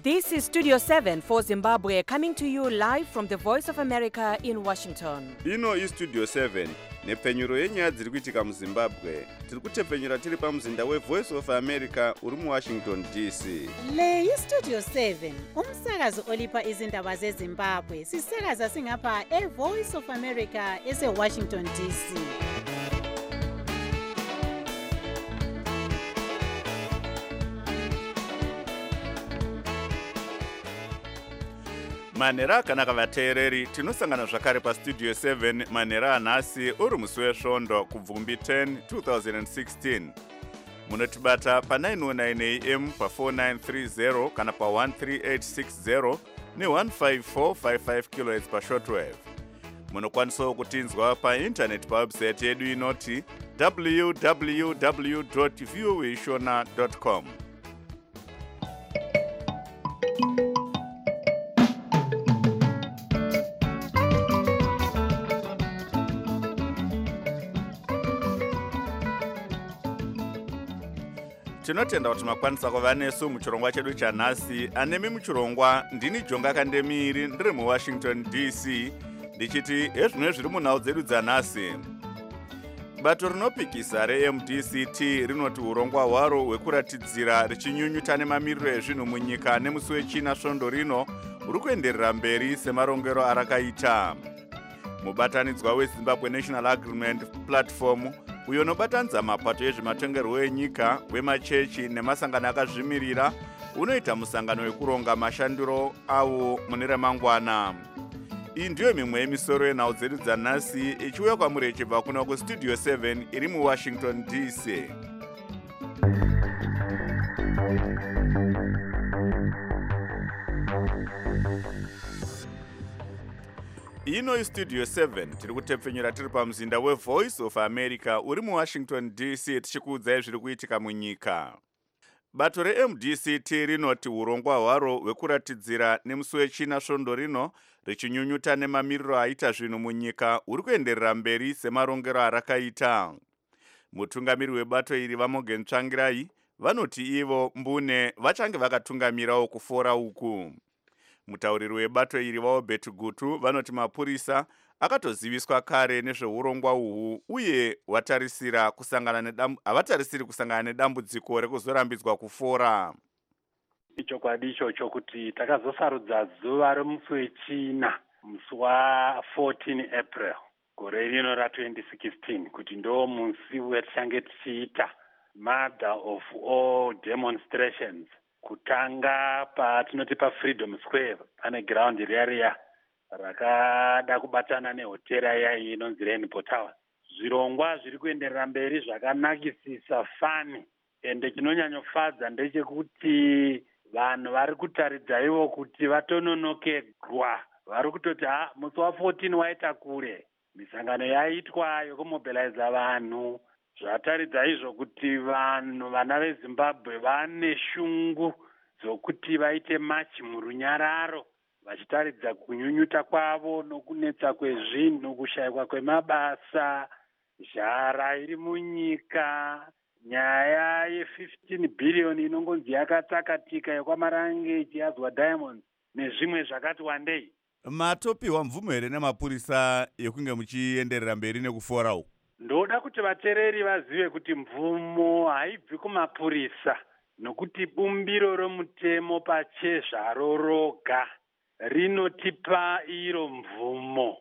This is Studio 7 for Zimbabwe, coming to you live from the Voice of America in Washington. Ino iStudio 7 nepfenyuro yenyaya dziri kuitika muZimbabwe. Tiri kutepfenyura tiri pamuzinda weVoice of America uri muWashington DC. Le iStudio 7 umsakazo olipa izindaba zeZimbabwe. Sisakaza singapha eVoice of America eseWashington DC. Manhero akanaka vateereri, tinosangana zvakare paStudio 7 manhero anhasi uri musi wesvondo kubvumbi 10 2016. Munotibata pa909 AM pa4930 kana pa13860 ne15455 kHz pashortwave. Munokwanisawo kutinzwa paintaneti pawebsite yedu inoti www.voashona.com. Tinotenda kuti makwanisa kuva nesu muchirongwa chedu chanhasi. Anemi muchirongwa ndini Jonga Kandemiri ndiri muWashington DC ndichiti ezvimwe zviri munhau dzedu dzanhasi. Bato rinopikisa reMDCT rinoti urongwa hwaro hwekuratidzira richinyunyuta nemamiriro ezvinhu munyika nemusi wechina svondo rino uri kuenderera mberi semarongero arakaita. Mubatanidzwa weZimbabwe National Agreement Platform uyo unobatanidza mapato ezvematongerwo enyika, wemachechi nemasangano akazvimirira unoita musangano wekuronga mashandiro awo mune ramangwana. Iyi ndiyo mimwe yemisoro yenhau dzedu dzanhasi ichiuya kwamuri ichibva kuno kuStudio 7 iri muWashington DC. Ino iStudio 7 tiri kutepfenyura tiri pamuzinda weVoice of America uri muWashington DC tichikuudzai zviri kuitika munyika. Bato reMDCT rinoti urongwa hwaro hwekuratidzira nemusi wechina svondo rino richinyunyuta nemamiriro aita zvinhu munyika uri kuenderera mberi semarongero arakaita. Mutungamiri webato iri Vamogen Tsvangirai vanoti ivo mbune vachange vakatungamirawo kufora uku. Mutauriri webato iri vaObert Gutu vanoti mapurisa akatoziviswa kare nezveurongwa uhu uye havatarisiri kusangana nedambudziko rekuzorambidzwa kufora. Ichokwadi ichocho kuti takazosarudza zuva romusi wechina musi wa14 April gore rino ra2016 kuti ndo musi wetichange tichiita mother of all demonstrations. Kutanga patinoti paFreedom Square pane ground riya rakada kubatana nehotera iya inonzi Rainbow Tower. Zvirongwa zviri kuenderera mberi zvakanakisisa fani, ende chinonyanyofadza ndechekuti vanhu vari kutaridza ivo kuti vatononokegwa. Vari kutoti musi wa14 waita kure. Misangano yaitwa yokumobiliza vanhu zvataridza izvo kuti vanhu vana veZimbabwe vane shungu dzokuti vaite machi murunyararo vachitaridza kunyunyuta kwavo nokunetsa kwezvinhu, kushayikwa kwemabasa, zhara iri munyika, nyaya ye15 billion inongonzi yakatsakatika yekwamarange ichiyadzwa Diamonds nezvimwe zvakati wandei. Matopiwa mvumo here nemapurisa yekunge muchienderera mberi nekufora uku? Ndoda kuti vateereri vazive kuti mvumo haibvi kumapurisa, nokuti bumbiro romutemo pachezvaro roga rinotipa iro mvumo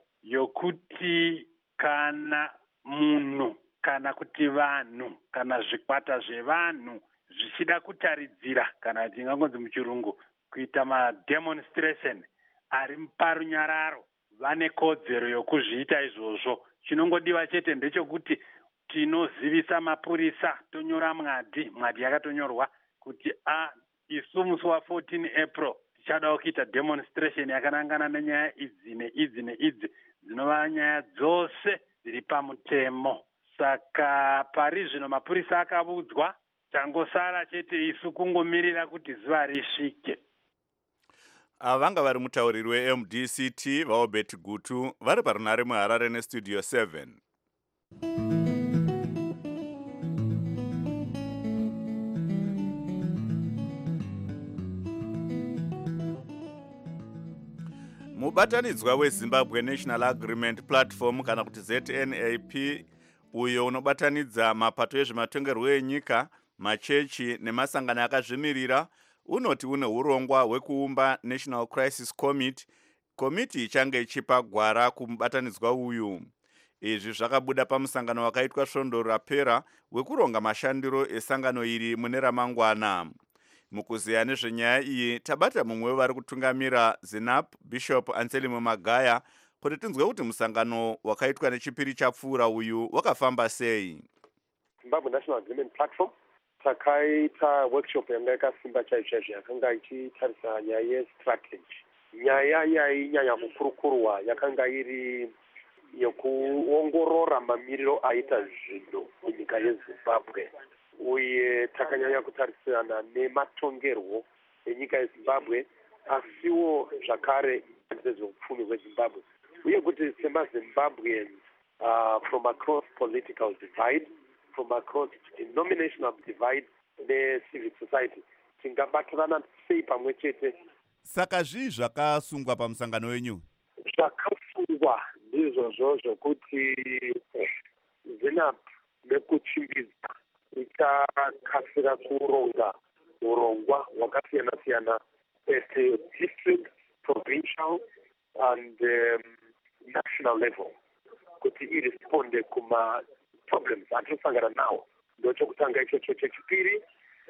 yokuti kana munhu kana kuti vanhu kana zvikwata zvevanhu zvichida kutaridzira kana tingangonzi muchirungu kuita mademonstration ari parunyararo vane kodzero yokuzviita izvozvo. Chinongodiwa chete ndechekuti tinozivisa mapurisa, tonyora mwadi yakatonyorwa kuti isu musi wa14 April tichada kuita demonstration yakanangana nenyaya idzi neidzi neidzi dzinova nyaya dzose dziri pamutemo. Saka pari zvino mapurisa akabudzwa, tangosara chete isu kungomirira kuti zuva risvike. Vanga vari mutauriri weMDCT vaObert Gutu vari parunare muHarare neStudio 7. mubatanidzwa wezimbabwe national agreement platform kana kuti znap uyo unobatanidza mapato ezvematongerwo enyika, machechi nemasangano akazvimirira, unoti une urongwa hwekuumba national crisis committee, komiti ichange ichipa gwara kumubatanidzwa uyu. Izvi zvakabuda pamusangano wakaitwa svondo rapera wekuronga mashandiro esangano iri mune ramangwana. Mukuziya nezvenyaya iyi tabata mumwe wevari kutungamira ZNAP, Bishop Anselmo Magaya, kuti tinzwe kuti musangano wakaitwa nechipiri chapfuura uyu wakafamba sei. Zimbabwe National Agreement Platform takaita workshop yanga yakasimba chaizvo yakanga ichitarisa nyaya yestrategy. Nyaya yainyanya kukurukurwa yakanga iri yokuongorora mamiriro aita zvinhu munyika yeZimbabwe, uye takanyanya kutarisana nematongerwo enyika yeZimbabwe, asiwo zvakare nezveupfumi hweZimbabwe, uye kuti semaZimbabweans from across political divide, from across denominational divide ne-civic society, tingabatirana sei pamwe chete. Saka zvii zvakasungwa pamusangano wenyu? Zvakasungwa ndizvozvo zvokuti ZNAP nekuchimbidza ichakasira kuronga urongwa hwakasiyana-siyana at district, provincial and national level, kuti iresponde kuma-problems atisangana nawo. Ndochokutanga ichocho chechipiri,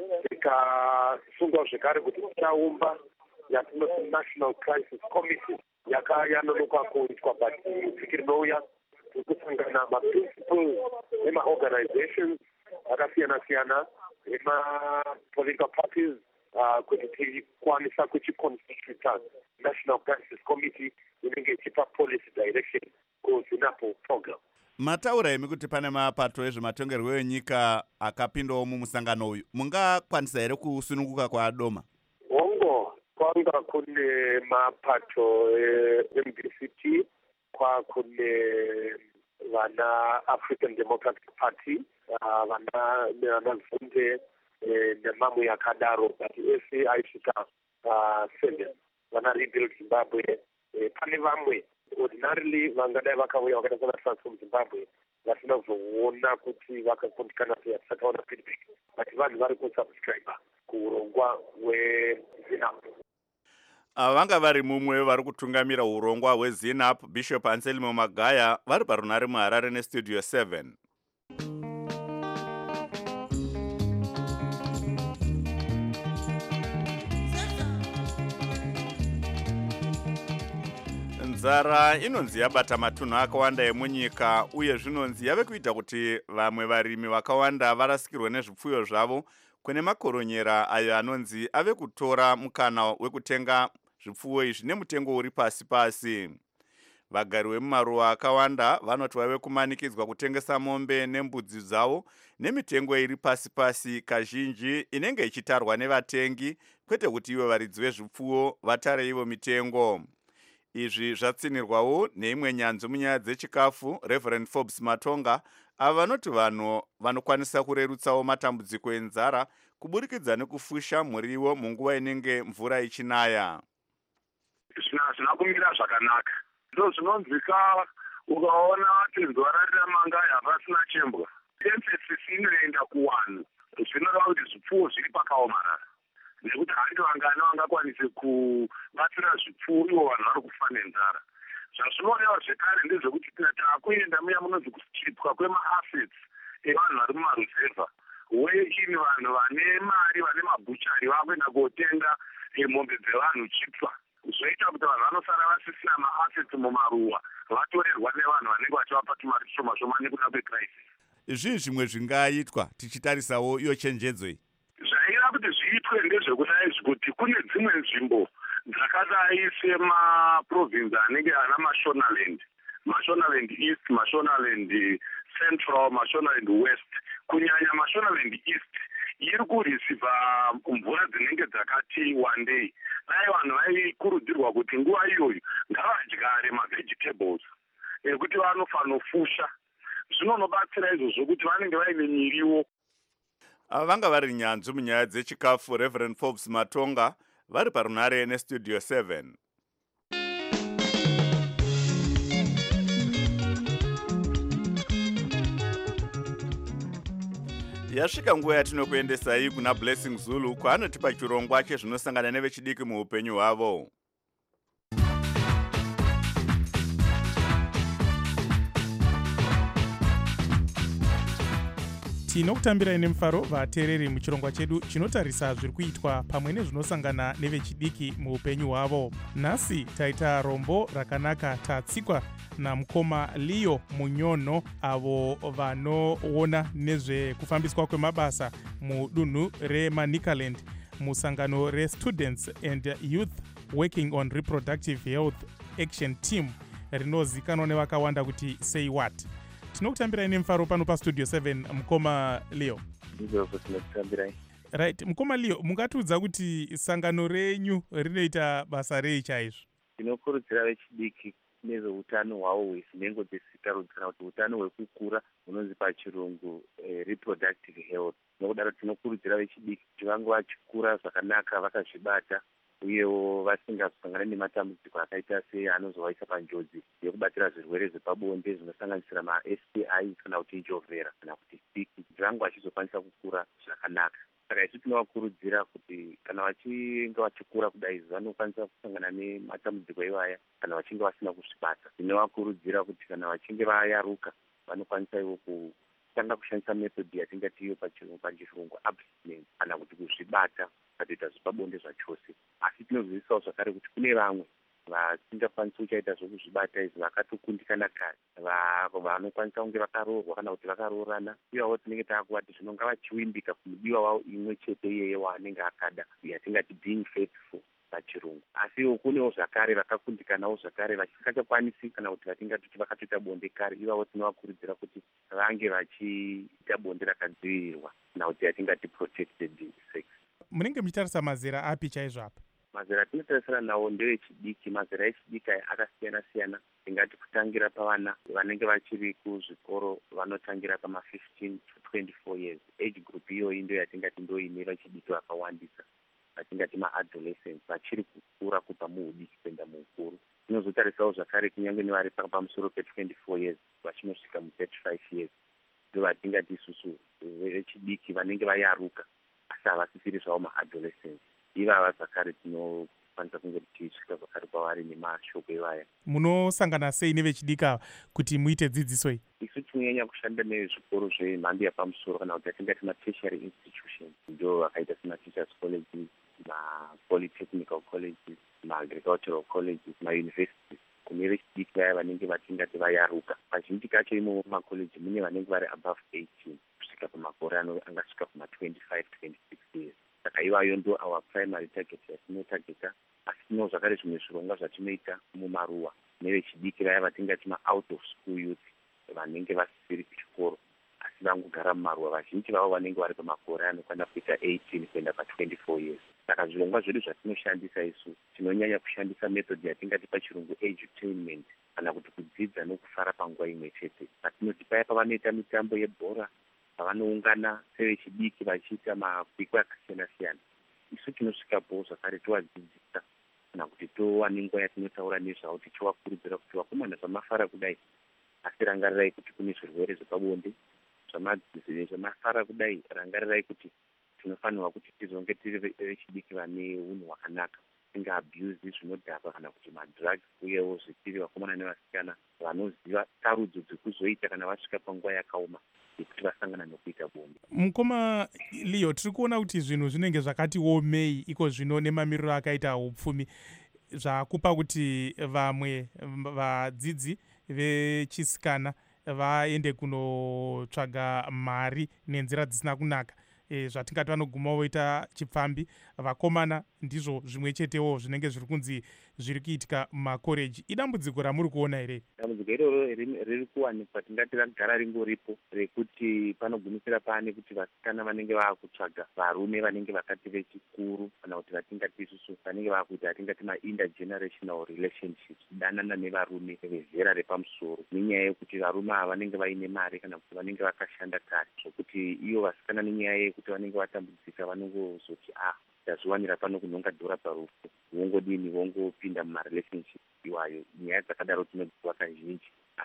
tikasungwa zvekare kuti tichaumba yatinoti National Crisis Committee yakayanonoka kuitwa vhiki rinouya, tikusangana ma-principles ema-organizations akasiyana-siyana ema-political parties kuti tikwanisa kuchiconstituta National Crisis Committee inenge ichipa policy direction kuZNAP program. Mataura imi kuti pane mapato ezvematongerwo enyika akapindawo mumusangano uyu, mungakwanisa here kusununguka kwaadoma? Kwanga kune mapato MDCT, kune vana African Democratic Party, vana Vunde nemamwe yakadaro, but ese aisvika 7, vana Rebuild Zimbabwe. Pane vamwe ordinarily vangadai vakauya vakaita sana Transform Zimbabwe vasina kuzoona kuti vakakundikana sei, hatisakaona feedback, but vanhu vari kusubscribe kuurongwa hweZNAP. Vanga vari mumwe vari kutungamira urongwa hweZNAP, Bishop Anselmo Magaya, vari parunare muHarare nestudio 7. Nzara inonzi yabata matunhu akawanda emunyika, uye zvinonzi yave kuita kuti vamwe varimi vakawanda varasikirwe nezvipfuyo zvavo kune makoronyera ayo anonzi ave kutora mukana wekutenga zvipfuwo izvi nemutengo uri pasi-pasi. Vagari vemumaruwa akawanda vanoti vave kumanikidzwa kutengesa mombe nembudzi dzavo nemitengo iri pasi-pasi, kazhinji inenge ichitarwa nevatengi, kwete kuti ivo varidzi vezvipfuwo vatare ivo mitengo. Izvi zvatsinirwawo neimwe nyanzvi munyaya dzechikafu, Reverend Forbes Matonga, ava vanoti vanhu vanokwanisa kurerutsawo matambudziko enzara kuburikidza nekufusha muriwo munguva inenge mvura ichinaya. Zvina kumira zvakanaka. Ndo zvinonzwika ukaona kuti zuva ramangaya pasina chembwa. Emphasis inoenda kuwanhu. Zvinoda kuti zvipfuwo zviri pakaomarara. Nekuti handi vangani vangakwanise kubatsira zvipfuwo ivo vanhu vari kufa nenzara. Zvazvinoreva zvekare ndezvekuti takuenda muya munonzi kuchipwa kwema-assets evanhu vari mumaruzevha, weini vanhu vane mari, vane mabhuchari vakuenda kotenga mombe dzevanhu chipwa, zvoita kuti vanhu vanosara vasisina ma-assets mumaruwa, vatorerwa nevanhu vanenge vachivapa tumari tushoma shomani kuda kwecrisis. Zvii zvimwe zvingaitwa tichitarisawo iyo chenjedzo iyi? Zvaida kuti zviitwe ndezvekudai kuti kune dzimwe nzvimbo dzakadai semaprovinsi anenge ana Mashonaland, Mashonaland East, Mashonaland Central, Mashonaland West. Kunyanya Mashonaland East iri kurisivha mvura dzinenge dzakati wandei. Dai vanhu vaikurudzirwa kuti nguva iyoyo ngavadyare mavegetables ekuti vanofanira kufusha. Zvinonobatsira izvozvo kuti vanenge vaine miriwo. Vanga vari nyanzvi munyaya dzechikafu, Reverend Forbes Matonga, vari parunare nestudio 7. yasvika nguva yatinokuendesai kuna Blessing Zulu kwaanotipa chirongwa chezvinosangana nevechidiki muupenyu hwavo. Tinokutambirai nemufaro vateereri muchirongwa chedu chinotarisa zviri kuitwa pamwe nezvinosangana nevechidiki muupenyu hwavo. Nhasi taita rombo rakanaka tatsikwa namukoma Leo Munyono, avo vanoona nezvekufambiswa kwemabasa mudunhu reManicaland musangano reStudents and Youth Working on Reproductive Health Action Team rinozikanwa nevakawanda kuti Say What. Tinokutambirai nemufaro pano pastudio 7 mukoma Leo. Right, mukoma Leo, mungatiudza kuti sangano renyu rinoita basa rei chaizvo? Tinokurudzira vechidiki nezveutano hwavo hwesinhengo dzesikarodzi kana kuti utano hwekukura hunonzi pachirungu reproductive health. Nokudaro tinokurudzira vechidiki kuti vange vachikura zvakanaka vakazvibata uyewo vasingazosangana nematambudziko akaita seanozovaisa panjodzi yekubatira zvirwere zvepabonde zvinosanganisira maSTI kana kuti ijovhera kana kuti siki, kuti vange vachizokwanisa kukura zvakanaka. Saka isu tinovakurudzira kuti kana vachinge vachikura kudai vanokwanisa kusangana nematambudziko iwaya kana vachinge vasina kuzvibata. Tinovakurudzira kuti kana vachinge vayaruka vanokwanisa ivo kutanga kushandisa methodhi yatingati iyo pachirungu abstinence kana kuti kuzvibata patoita zvepabonde zvachose. Asi tinozivisawo zvakare kuti kune vamwe vasingakwanisi kuchaita zvokuzvibata izvi vakatokundikana kare, vanokwanisa kunge vakaroorwa kana kuti vakaroorana. Iwawo tinenge taakuvati zvinonga vachiwimbika kumudiwa wavo imwe chete iyeye waanenge akada, yatingati being faithful pachirungu. Asi kunewo zvakare vakakundikanawo zvakare vasingachakwanisi kana kuti vatingati kuti vakatoita bonde kare. Iwawo tinovakurudzira kuti vange vachiita bonde rakadzivirirwa kana kuti yatingati protected sex. Munenge muchitarisa mazera api chaizvo apa? Mazera atinotarisana nawo ndevechidiki. Mazera echidiki aya akasiyana siyana. Tingati kutangira pavana vanenge vachiri kuzvikoro vanotangira pama15 to 24 years. Age group iyoyi ndio yatingati ndoine vechidiki vakawandisa, vatingati maadolescents vachiri kukura kubva muudiki kuenda muukuru. Tinozotarisawo zvakare kunyange nevari pamusoro pe24 years vachinosvika mu35 years, ndo vatingati isusu vechidiki vanenge vayaruka asi havasisiri zvavo maadolescents. Ivava zvakare tinokwanisa kunge tichisvika zvakare kwavari nemashoko ivaya. Munosangana sei nevechidiki ava kuti muite dzidziso iyi? Isu tinonyanya kushanda nezvikoro zvemhando yapamusoro kana kuti atingati matertiary institutions, ndo vakaita semateachers colleges, mapolytechnical colleges, maagricultural colleges, mauniversities. Kune vechidiki vaya vanenge vatingati vayaruka. Pazhinji kacho imo mumakoleji mune vanenge vari above 18 kusvika pamakore angasvika kuma25 26 years. Saka ivayo ndo our primary target yatinotageta. Asi tino zvakare zvimwe zvirongwa zvatinoita mumaruwa nevechidiki vaya vatingati ma-out of school youth, vanenge vasisiri kuchikoro asi vangogara mumaruwa. Vazhinji vavo vanenge vari pamakore anokwana kuita 18 kuenda pa24 years. Saka zvirongwa zvedu zvatinoshandisa isu tinonyanya kushandisa method yatingati pachirungu edutainment kana kuti kudzidza nokufara panguva imwe chete. Patinoti paya pavanoita mitambo yebhora, pavanoungana sevechidiki vachiita makwikwi akasiyana siyana, isu tinosvikapo zvakare tovadzidzisa kana kuti tova nenguva yatinotaura nezvavo tichivakurudzira kuti vakomana zvamafara kudai, asi rangarirai kuti kune zvirwere zvepabonde. Zvamafara kudai, rangarirai kuti tinofanirwa kuti tizonge tiri vechidiki vane unhu hwakanaka, tingaabuse zvinodhaka kana kuti madrugs, uyewo zvitiri vakomana nevasikana vanoziva tarudzo dzekuzoita kana vasvika panguva yakaoma yekuti vasangana nokuita bonde. Mukoma Leo, tiri kuona kuti zvinhu zvinenge zvakati omei iko zvino nemamiriro akaita upfumi, zvakupa kuti vamwe vadzidzi vechisikana vaende kunotsvaga mari nenzira dzisina kunaka. Zvatingati vanoguma voita chipfambi. Vakomana ndizvo zvimwe chetewo zvinenge zviri kunzi zviri kuitika mumakoreji. Idambudziko ramuri kuona here? Dambudziko iroro riri kuwanikwa, tingati ragara ringoripo, rekuti panogumisira pane kuti vasikana vanenge vaakutsvaga varume vanenge vakati vechikuru kana kuti vatingati isusu vanenge vaakuita atingati ma-intergenerational relationships, danana nevarume vezera repamusoro, nenyaya yekuti varume ava vanenge vaine mari kana kuti vanenge vakashanda kare, zvokuti iyo vasikana nenyaya yekuti vanenge vatambudzika vanongozoti ndazviwanira pano kunonga dhora parufu, vongopinda mumarelationship iwayo. Nyaya dzakadaro tinodziwa kazhinji, asi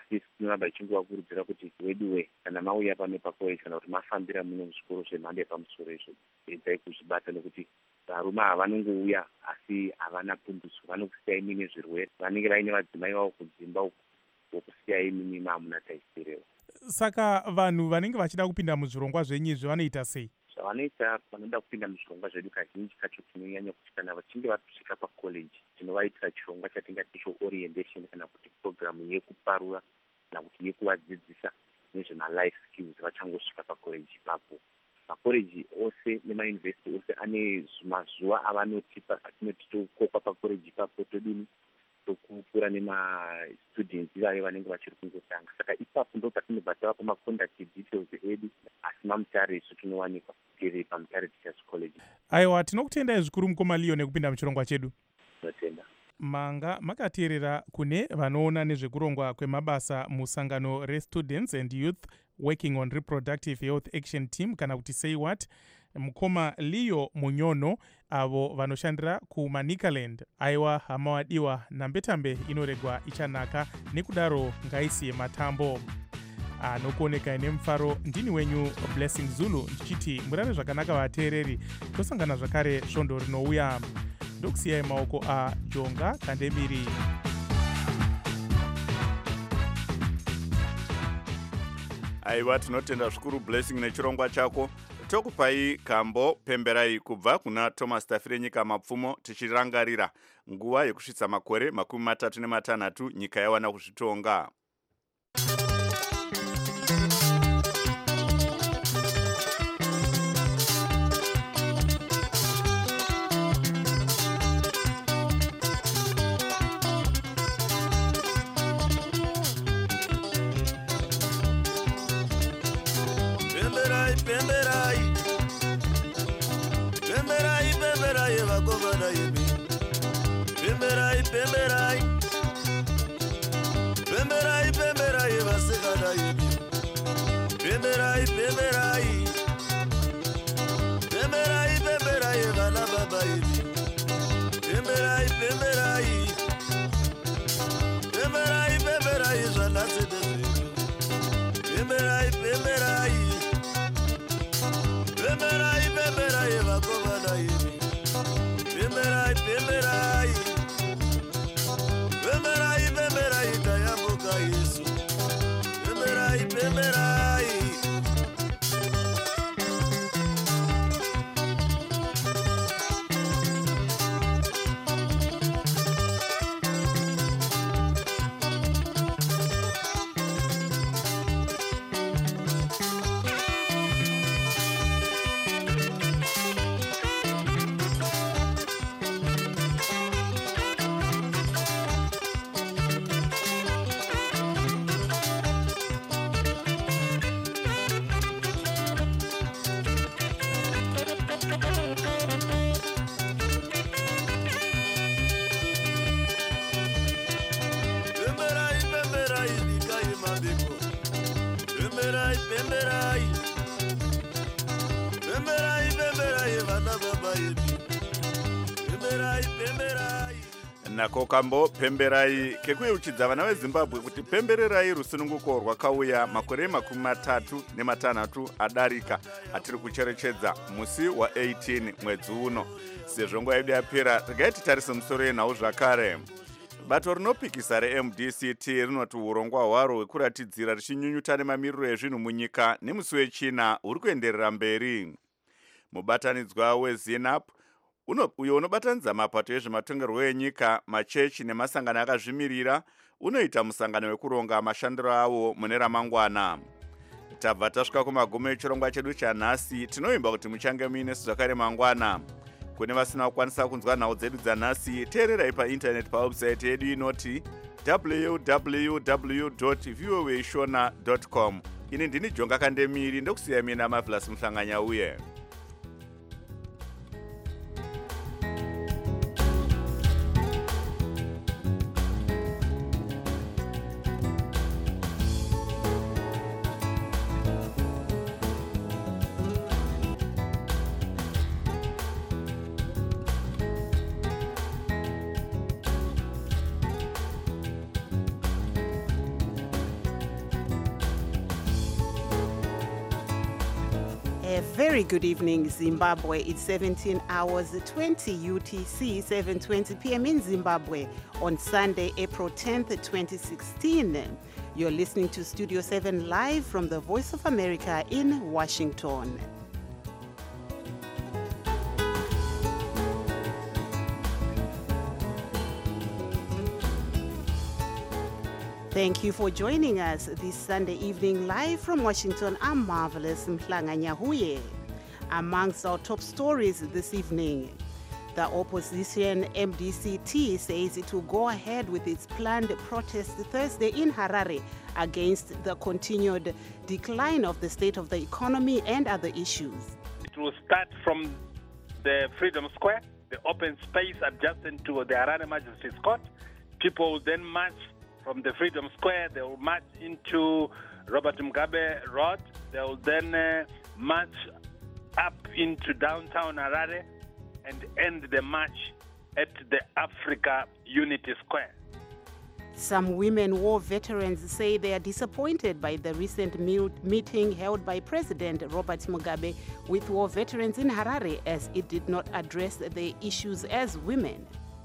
tinoramba ichingovakurudzira kuti weduwe kana mauya pano pakollege kana kuti mafambira muno muzvikoro zvemhando yepamusoro izvo edzai kuzvibata, nekuti varume ava vanongouya asi havana pundutso, vanokusiyai mine zvirwere, vanenge vaine vadzimai vavo kudzimba uku vokusiyai mimi mamuna taisirewo. Saka vanhu vanenge vachida kupinda muzvirongwa zvenyu izvi vanoita sei? Zvavanoita vanoda kupinda muzvirongwa zvedu kazhinji kacho tinonyanya kuti kana vachinge vasvika pakollege tinovaitira chirongwa chatingati icho orientation kana kuti programu yekuparura kana kuti yekuvadzidzisa nezvemalife skills vachangosvika pakollege ipapo. Makollege ose nemauniversity ose ane mazuva avanotipa atinoti tokopa pakollege ipapo todini tokupura nemastudents vayo vanenge vachiri kungotanga. Saka ipapo ndo patinobva tava pamaconduct details edu, asi mamutare isu tinowanikwa tiri pamutare Teachers College. Aiwa, tinokutendai zvikuru mukoma Leo nekupinda muchirongwa chedu. Tinotenda. Manga makateerera kune vanoona nezvekurongwa kwemabasa musangano reStudents and Youth Working on Reproductive Health Action Team kana kuti Say What, mukoma Leo Munyono avo vanoshandira kuManicaland. Aiwa hama wadiwa, nambetambe inoregwa ichanaka, nekudaro ngaisiye matambo. Anokuoneka nemufaro ndini wenyu Blessing Zulu, ndichiti murare zvakanaka vateereri, tosangana zvakare svondo rinouya. Ndokusiyai maoko aJonga Kandemiri. Aiwa, tinotenda zvikuru Blessing nechirongwa chako. Tokupai kambo pemberai kubva kuna Thomas Tafire nyika mapfumo, tichirangarira nguva yekusvitsa makore 36 nyika yawana kuzvitonga. Nako kambo pemberai kekuyeuchidza vana veZimbabwe kuti pembererai rusununguko rwakauya makore 36 adarika atiri kucherechedza musi wa18 mwedzi uno. Sezvo nguva yedu yapera, regai titarise musoro yenhau zvakare. Bato rinopikisa reMDCT rinoti urongwa hwaro hwekuratidzira richinyunyuta nemamiriro ezvinhu munyika nemusi wechina uri kuenderera mberi. Mubatanidzwa weZINAP uyo unobatanidza mapato ezvematongerwo enyika, machechi nemasangano akazvimirira unoita musangano wekuronga mashandiro avo mune ramangwana. Tabva tasvika kumagumo echirongwa chedu chanhasi, tinoimba kuti muchange muinesu zvakare mangwana. Kune vasina kukwanisa kunzwa nhau dzedu dzanhasi, teererai paintaneti pawebsite yedu inoti www.voashona.com. Ini ndini Jonga Kandemiri, ndokusiyai mina Marvelous Muhlanganya uye. A very good evening, Zimbabwe. It's 17 hours 20 UTC, 7:20 p.m. in Zimbabwe on Sunday, April 10th, 2016. You're listening to Studio 7 live from the Voice of America in Washington. Thank you for joining us this Sunday evening live from Washington. I'm Marvelous Mhlanga Nyahuye. Amongst our top stories this evening, the opposition MDC-T says it will go ahead with its planned protest Thursday in Harare against the continued decline of the state of the economy and other issues. It will start from the Freedom Square, the open space adjacent to the Harare Magistrates Court. People will then march from the Freedom Square. They will march into Robert Mugabe Road. They will then march up into downtown Harare and end the march at the Africa Unity Square. Some women war veterans say they are disappointed by the recent meeting held by President Robert Mugabe with war veterans in Harare, as it did not address their issues as women.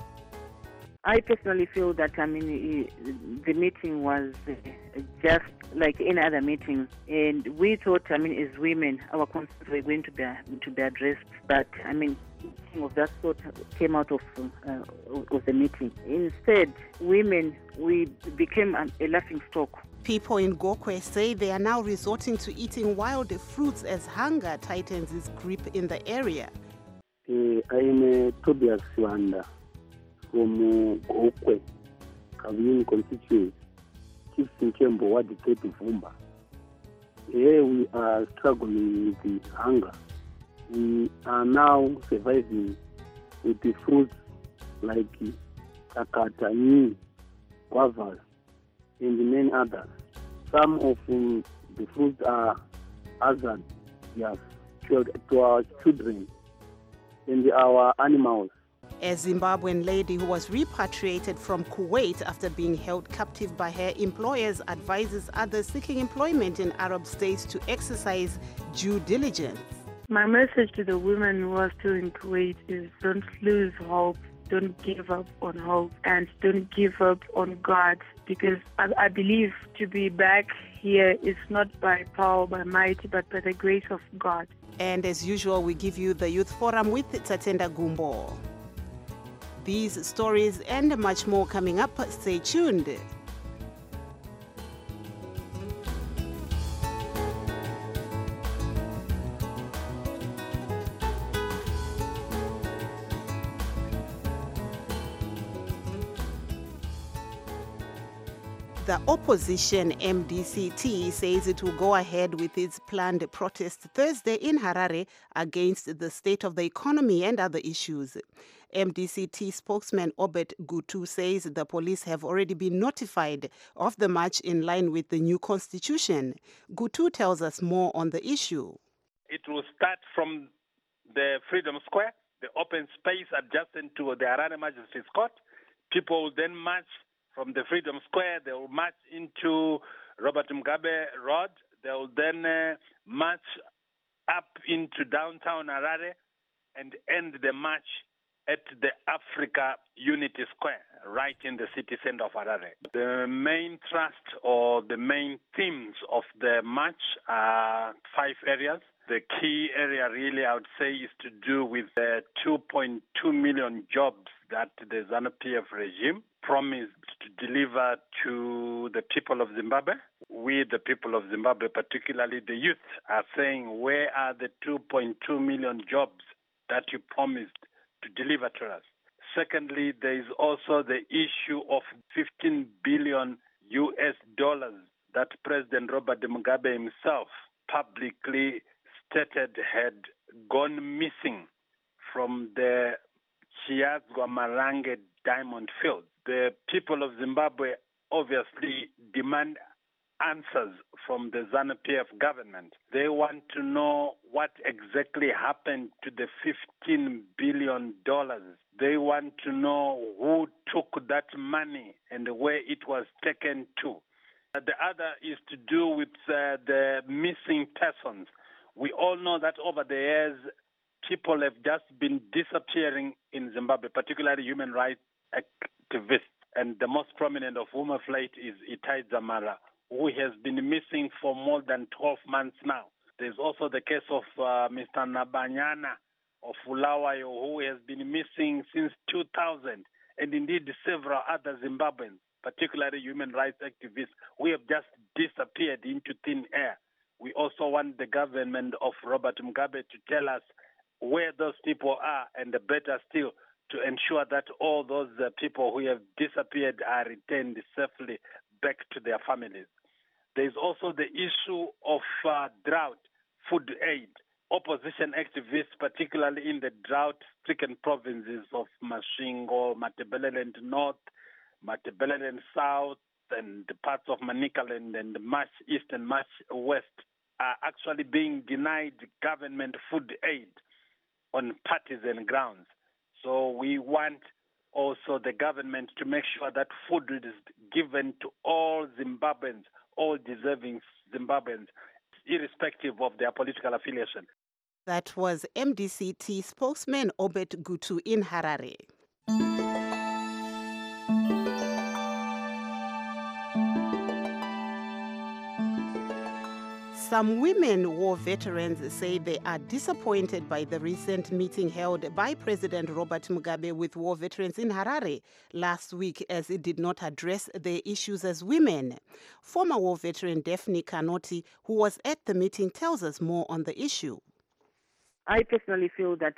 I personally feel that, the meeting was just like any other meeting, and we thought, as women, our concerns were going to be addressed, but, nothing of that sort came out of the meeting. Instead, women, we became a laughing stock. People in Gokwe say they are now resorting to eating wild fruits as hunger tightens its grip in the area. I am Tobias Swanda from Gokwe, Kavini constituency, Chief Nchembo Ward Cape Vumba. Here we are struggling with the hunger. We are now surviving with the fruits like kakata, guavas, and many others. Some of the fruits are hazard to our children and our animals. A Zimbabwean lady who was repatriated from Kuwait after being held captive by her employers advises others seeking employment in Arab states to exercise due diligence. My message to the women who are still in Kuwait is don't lose hope, don't give up on hope, and don't give up on God, because I believe to be back here is not by power, by might, but by the grace of God. And as usual, we give you the Youth Forum with Tatenda Gumbo. These stories and much more coming up. Stay tuned. The opposition MDC-T says it will go ahead with its planned protest Thursday in Harare against the state of the economy and other issues. MDC-T spokesman Obed Gutu says the police have already been notified of the march in line with the new constitution. Gutu tells us more on the issue. It will start from the Freedom Square, the open space adjacent to the Harare Magistrates Court. People will then march from the Freedom Square. They will march into Robert Mugabe Road. They will then march up into downtown Harare and end the march at the Africa Unity Square, right in the city center of Harare. The main thrust or the main themes of the march are 5 areas. The key area really, I would say, is to do with the 2.2 million jobs that the ZANU-PF regime promised to deliver to the people of Zimbabwe. We, the people of Zimbabwe, particularly the youth, are saying, where are the 2.2 million jobs that you promised to deliver to us? Secondly, there is also the issue of $15 billion that President Robert Mugabe himself publicly stated had gone missing from the Chiazwa Marange diamond field. The people of Zimbabwe obviously demand answers from the ZANU-PF government. They want to know what exactly happened to the $15 billion. They want to know who took that money and where it was taken to. The other is to do with the missing persons. We all know that over the years, people have just been disappearing in Zimbabwe, particularly human rights activists. And the most prominent of whom of late is Itai Dzamara, who has been missing for more than 12 months now. There's also the case of Mr. Nabanyana of Bulawayo, who has been missing since 2000, and indeed several other Zimbabweans, particularly human rights activists, who have just disappeared into thin air. We also want the government of Robert Mugabe to tell us where those people are, and better still, to ensure that all those people who have disappeared are returned safely back to their families. There's also the issue of drought, food aid. Opposition activists, particularly in the drought-stricken provinces of Masvingo, Matabeleland North, Matabeleland South, and parts of Manicaland and Marsh East and Marsh West, are actually being denied government food aid on partisan grounds. So we want also the government to make sure that food is given to all Zimbabweans, all deserving Zimbabweans, irrespective of their political affiliation. That was MDCT spokesman Obed Gutu in Harare. Some women war veterans say they are disappointed by the recent meeting held by President Robert Mugabe with war veterans in Harare last week, as it did not address their issues as women. Former war veteran Daphne Kanoti, who was at the meeting, tells us more on the issue. I personally feel that,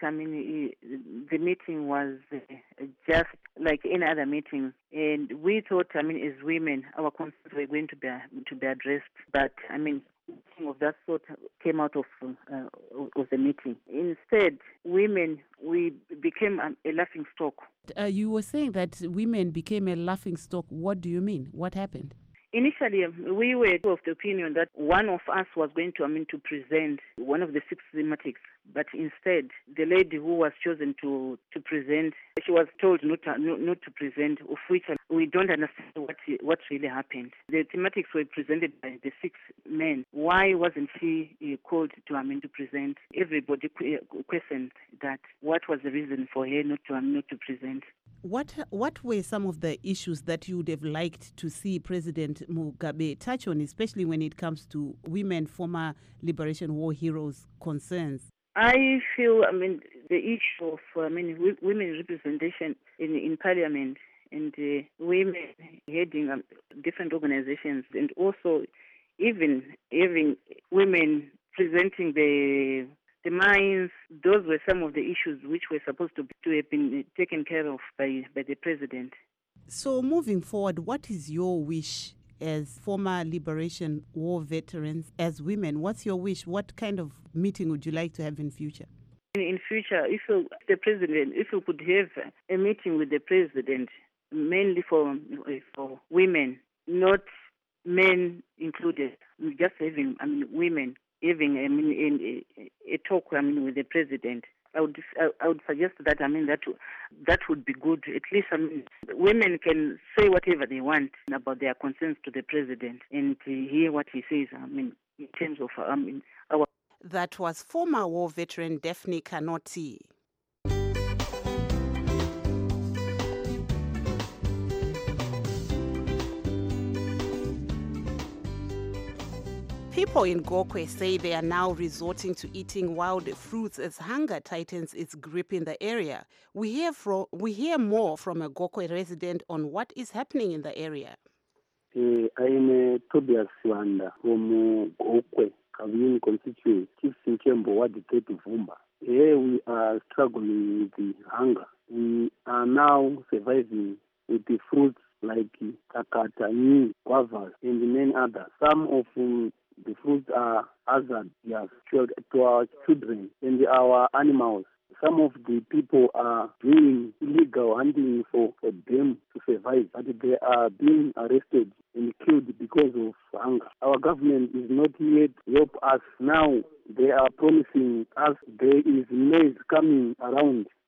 the meeting was just like any other meeting. And we thought, as women, our concerns were going to be addressed. But, nothing of that sort came out of the meeting. Instead, women, we became a laughing stock. You were saying that women became a laughing stock. What do you mean? What happened? Initially, we were of the opinion that one of us was going to present one of the 6 thematics, but instead, the lady who was chosen to present, she was told not to present, of which we don't understand what really happened. The thematics were presented by the 6 men. Why wasn't she called to present? Everybody questioned that. What was the reason for her not to present? What were some of the issues that you would have liked to see President Mugabe touch on, especially when it comes to women, former Liberation War heroes' concerns? I feel, the issue of women representation in Parliament and women heading different organizations, and also even having women presenting the mines, those were some of the issues which were supposed to have been taken care of by the president. So moving forward, what is your wish as former Liberation War veterans, as women? What's your wish? What kind of meeting would you like to have in future? In future, if you could have a meeting with the president, mainly for women, not men included, just having women having a talk with the president, I would suggest that that would be good. At least women can say whatever they want about their concerns to the president and hear what he says. In terms of our. That was former war veteran Daphne Kanoti. People in Gokwe say they are now resorting to eating wild fruits as hunger tightens its grip in the area. We hear more from a Gokwe resident on what is happening in the area. I'm Tobias Siwanda from Gokwe, Kavini constituency, Chief Nchembo, Ward 30 Vumba. Here we are struggling with the hunger. We are now surviving with the fruits like takata, guavas, and many others. Some of the fruits are hazard to our children and our animals. Some of the people are doing illegal hunting for them to survive, but they are being arrested and killed because of hunger. Our government is not yet help us. Now they are promising us there is maize coming around.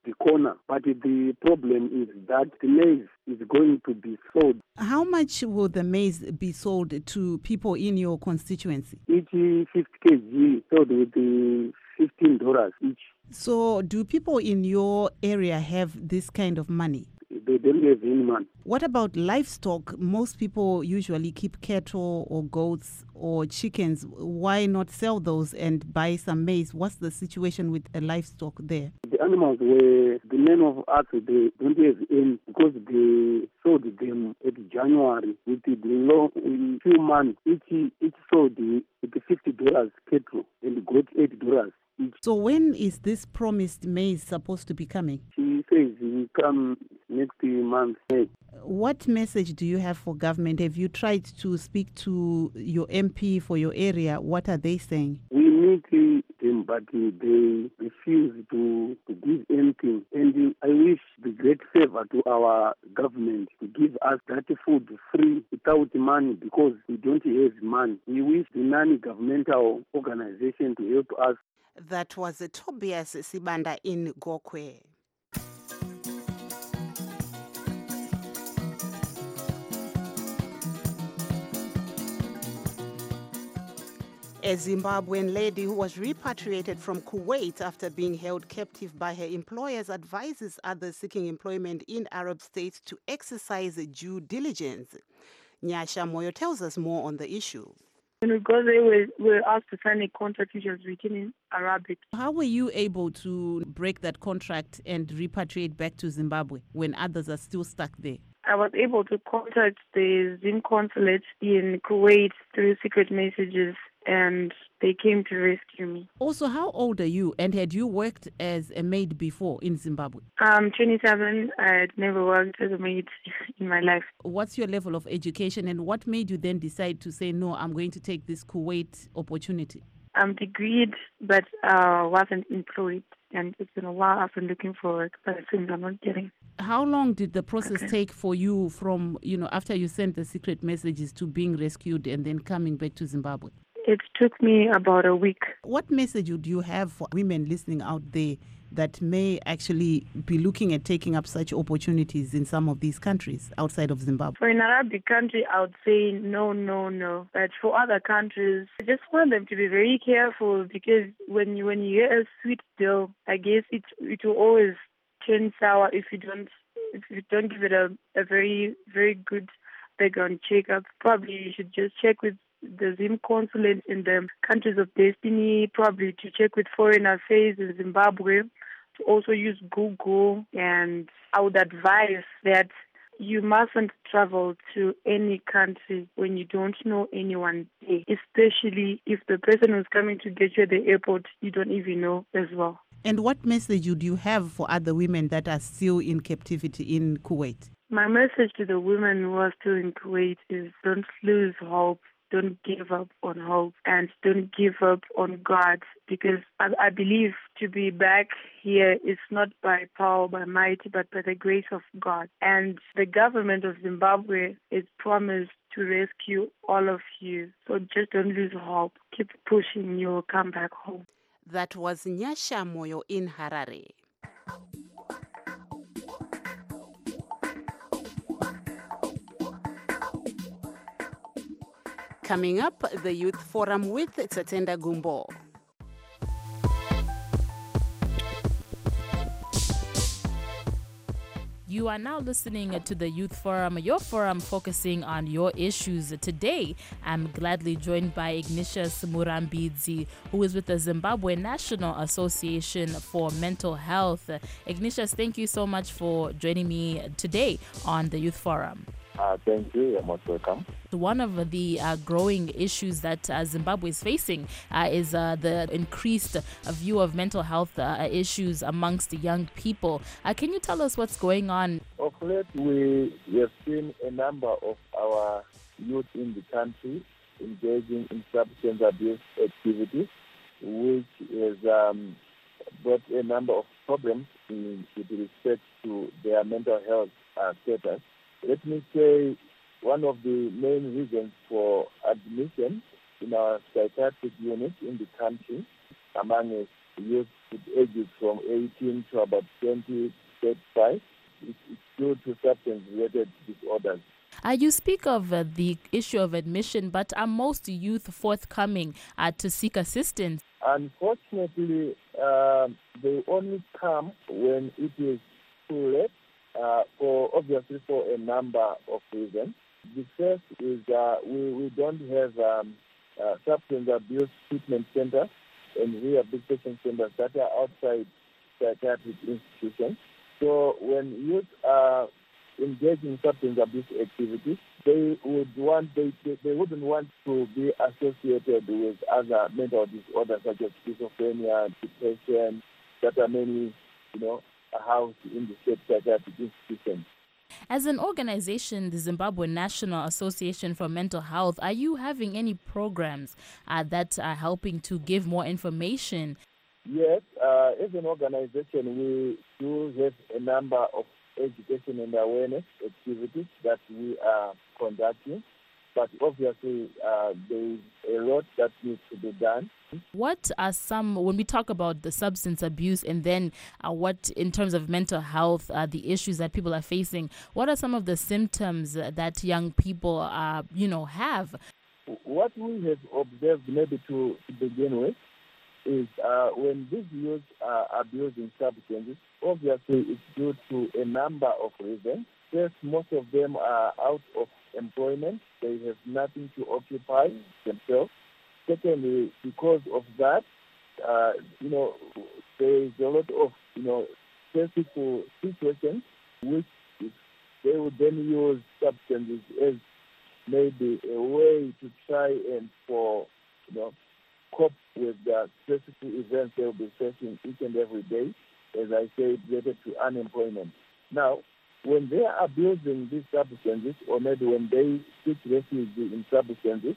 the corner. But the problem is that the maize is going to be sold. How much will the maize be sold to people in your constituency? Each 50 kg sold with the $15 each. So do people in your area have this kind of money? They don't have any money. What about livestock? Most people usually keep cattle or goats or chickens. Why not sell those and buy some maize? What's the situation with livestock there? The animals were, the men of us, they don't have any because they sold them at January with the law in 2 months. Each sold with the $50 cattle and got $8 each. So when is this promised maize supposed to be coming? She says it will come next month. What message do you have for government? Have you tried to speak to your MP for your area? What are they saying? We meet them, but they refuse to give anything. And I wish the great favor to our government to give us that food free without money because we don't have money. We wish the non-governmental organization to help us. That was Tobias Sibanda in Gokwe. A Zimbabwean lady who was repatriated from Kuwait after being held captive by her employers advises others seeking employment in Arab states to exercise due diligence. Nyasha Moyo tells us more on the issue. When we got there, we were asked to sign a contract which was written in Arabic. How were you able to break that contract and repatriate back to Zimbabwe when others are still stuck there? I was able to contact the Zim consulate in Kuwait through secret messages, and they came to rescue me. Also, how old are you, and had you worked as a maid before in Zimbabwe? I'm 27. I had never worked as a maid in my life. What's your level of education, and what made you then decide to say, no, I'm going to take this Kuwait opportunity? I'm degreed, but wasn't employed. And it's been a while I've been looking for work, but it seems I'm not getting. How long did the process take for you from, after you sent the secret messages to being rescued and then coming back to Zimbabwe? It took me about a week. What message would you have for women listening out there that may actually be looking at taking up such opportunities in some of these countries outside of Zimbabwe? For an Arabic country, I would say no. But for other countries, I just want them to be very careful because when you hear a sweet deal, I guess it will always turn sour if you don't give it a very, very good background checkup. Probably you should just check with the Zim consulate in the countries of destiny, probably to check with Foreign Affairs in Zimbabwe, to also use Google. And I would advise that you mustn't travel to any country when you don't know anyone there, especially if the person who's coming to get you at the airport you don't even know as well. And what message would you have for other women that are still in captivity in Kuwait? My message to the women who are still in Kuwait is don't lose hope. Don't give up on hope and don't give up on God, because I believe to be back here is not by power, by might, but by the grace of God. And the government of Zimbabwe is promised to rescue all of you. So just don't lose hope. Keep pushing. You'll come back home. That was Nyasha Moyo in Harare. Coming up, the Youth Forum with Tsatenda Gumbo. You are now listening to the Youth Forum, your forum focusing on your issues. Today, I'm gladly joined by Ignatius Murambidzi, who is with the Zimbabwe National Association for Mental Health. Ignatius, thank you so much for joining me today on the Youth Forum. Thank you. You're most welcome. One of the growing issues that Zimbabwe is facing is the increased view of mental health issues amongst young people. Can you tell us what's going on? Of late, we have seen a number of our youth in the country engaging in substance abuse activities, which has brought a number of problems with respect to their mental health status. Let me say one of the main reasons for admission in our psychiatric unit in the country among youth with ages from 18 to about 20, 35. It's due to substance-related disorders. You speak of the issue of admission, but are most youth forthcoming to seek assistance? Unfortunately, they only come when it is too late, for a number of reasons. The first is we don't have substance abuse treatment centers and rehabilitation centers that are outside psychiatric institutions. So when youth are engaged in substance abuse activities, they wouldn't want to be associated with other mental disorders such as schizophrenia, depression, that are mainly, housed in the state psychiatric institutions. As an organization, the Zimbabwe National Association for Mental Health, are you having any programs that are helping to give more information? Yes, as an organization, we do have a number of education and awareness activities that we are conducting. But obviously, there is a lot that needs to be done. What are some, when we talk about the substance abuse and then what in terms of mental health, the issues that people are facing, what are some of the symptoms that young people, have? What we have observed, maybe to begin with, is when these youths are abusing substances, obviously it's due to a number of reasons. First, most of them are out of employment. They have nothing to occupy themselves. Secondly, because of that, there is a lot of, stressful situations which they would then use substances as maybe a way to try and cope with the stressful events they will be facing each and every day, as I said, related to unemployment. Now, when they are abusing these substances, or maybe when they seek refuge in substances,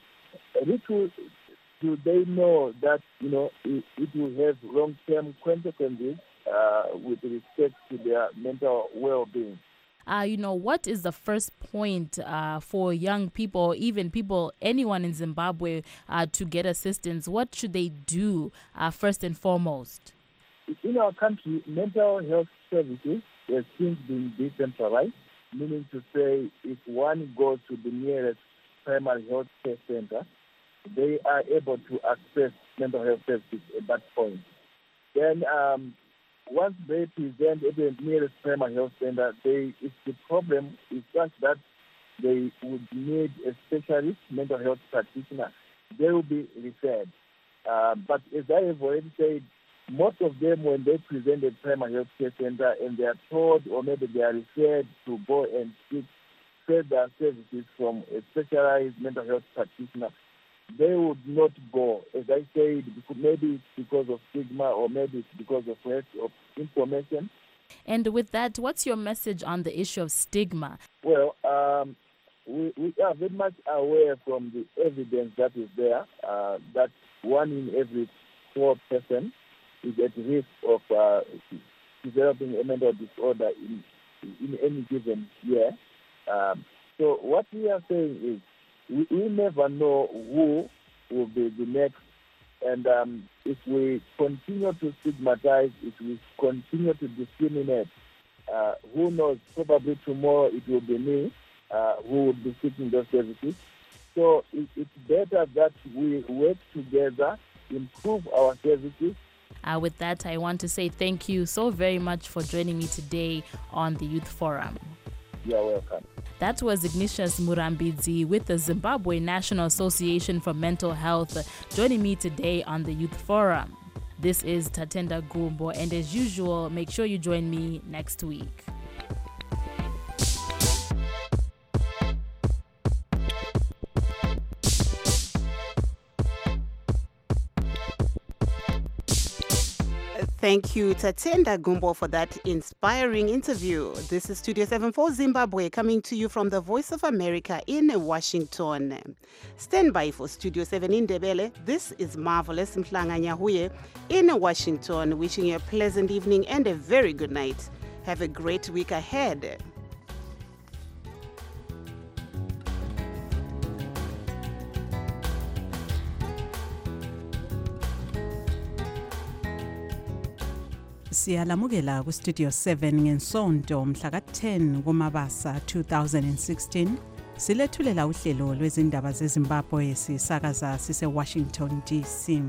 do they know that, it will have long-term consequences with respect to their mental well-being? What is the first point for young people, or even people, anyone in Zimbabwe, to get assistance? What should they do first and foremost? In our country, mental health services have since been decentralized, meaning to say if one goes to the nearest primary health care center, they are able to access mental health services at that point. Then once they present at the nearest primary health center, if the problem is such that they would need a specialist mental health practitioner, they will be referred. But as I have already said, most of them, when they present at primary health care center and they are told, or maybe they are referred to go and seek further services from a specialized mental health practitioner, they would not go. As I said, maybe it's because of stigma, or maybe it's because of lack of information. And with that, what's your message on the issue of stigma? Well, we are very much aware from the evidence that is there that 1 in every 4 persons is at risk of developing a mental disorder in any given year. So what we are saying is, we never know who will be the next. And if we continue to stigmatize, if we continue to discriminate, who knows, probably tomorrow it will be me who will be seeking those services. So it's better that we work together, improve our services. With that, I want to say thank you so very much for joining me today on the Youth Forum. You're welcome. That was Ignatius Murambidzi with the Zimbabwe National Association for Mental Health joining me today on the Youth Forum. This is Tatenda Gumbo, and as usual, make sure you join me next week. Thank you, Tatenda Gumbo, for that inspiring interview. This is Studio 74 Zimbabwe, coming to you from the Voice of America in Washington. Stand by for Studio 7 in Ndebele. This is Marvelous Mhlanga Nyahuye in Washington, wishing you a pleasant evening and a very good night. Have a great week ahead. Siyalamukela ku Studio 7 ngensonto mhla ka-10 kuMabasa 2016. Silethulela uhlelo lwezindaba zeZimbabwe sisakaza sise-Washington DC.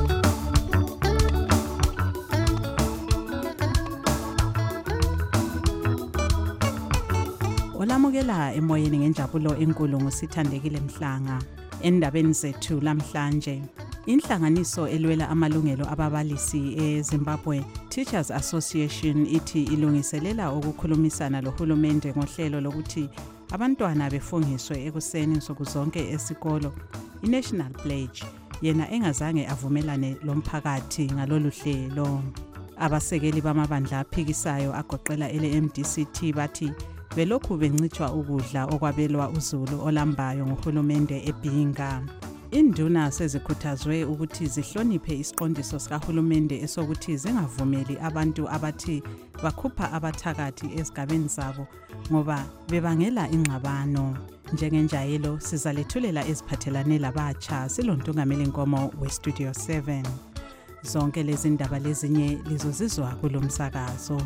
Olamukela emoyeni ngenjabulo enkulu ngusithandekile Mhlanga. Endabeni zethu lamhlanje, inhlanganiso elwela amalungelo ababalisi eZimbabwe Teachers Association ithi ilungiselela ukukhulumisana lohulumende ngohlelo lokuthi abantwana befungiswe ekuseni nsuku zonke esikolo. I-National Pledge yena engazange avumelane lomphakathi ngalolu hlelo. Abasekeli bamabandla aphikisayo agoqela ele-MDCT bathi belokhu bencitshwa ukudla okwabelwa uzulu olambayo ngohulumende eBhinga. Induna sezikhuthazwe ukuthi zihloniphe isiqondiso sikahulumende esokuthi zingavumeli abantu abathi bakhupha abathakathi ezigabeni zabo ngoba bebangela ingxabano. Njengenjayelo sizalethulela eziphathelane labatsha silontungameli Nkomo weStudio 7. Zonke lezi ndaba lezinye lizozizwa kulomsakazo.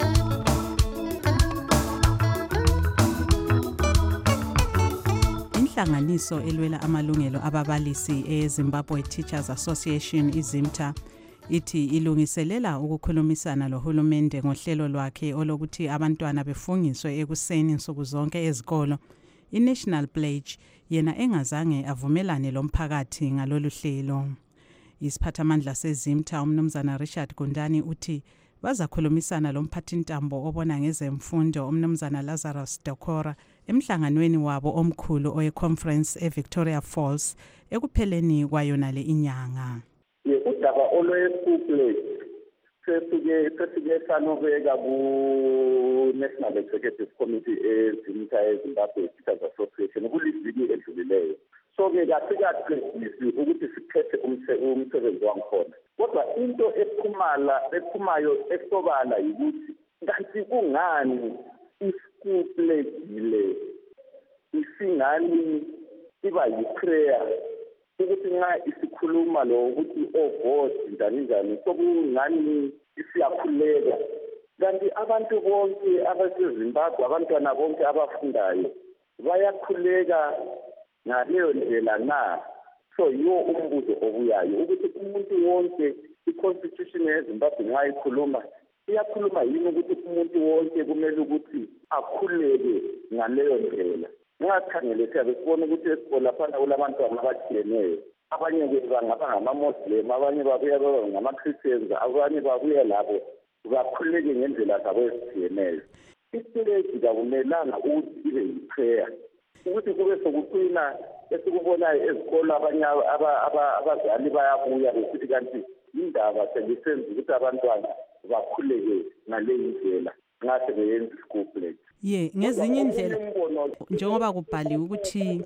Inhlanganiso elwela amalungelo ababalisi eZimbabwe Teachers Association iZimTA ithi ilungiselela ukukhulumisana lohulumende ngohlelo lwakhe olokuthi abantwana befungiswe ekuseni nsuku zonke ezikolo. I-National Pledge yena engazange avumelane lomphakathi ngalolu hlelo. Isiphathamandla seZimTA umnumzana Richard Gundani uthi bazakhulumisana lomphathintambo obona ngezemfundo umnumzana Lazarus Dokora emhlanganweni wabo omkhulu oye-conference eVictoria Falls ekupheleni kwayona le inyanga. Udaba olwe-school sesike sanobeka ku-National Executive Committee eZimTA eZimbabwe Teachers Association kuliviki edlulileyo. So-ke kasikaqedisi ukuthi siphethe umsebenzi wangikhona. Kodwa into ephumayo esobala yikuthi kanti kungani i-school pledge isingani iba yi-prayer ukuthi nxa isikhuluma lo ukuthi God njani sokungani isiyakhuleka. Kanti abantu bonke abaseZimbabwe abantwana bonke abafundayo bayakhuleka ngaleyo ndlela na. So yiwo umbuzo obuyayo ukuthi umuntu wonke i-constitution yeZimbabwe nxa ikhuluma iyakhuluma yini ukuthi umuntu wonke kumele ukuthi akhuleke ngaleyo ndlela. Ngingakhangele siyabe sibona ukuthi esikolo laphana kulabantwana abatshiyeneyo. Abanye-ke bangaba ngama-Muslim, abanye babuya baba ngama-Christians, abanye babuya labo bakhuleke ngendlela zabo ezitshiyeneyo. Isipeleji kakumelanga ukuthi ibe yi-prayer ukuthi kube sokuqina esikubonayo ezikolo abanye abazali bayabuya besithi kanti indaba sebisenza ukuthi abantwana bakhuleke ngaleyi ndlela nxa sebeyenza i-school pledge. Ngezinye indlela njengoba kubhaliwe ukuthi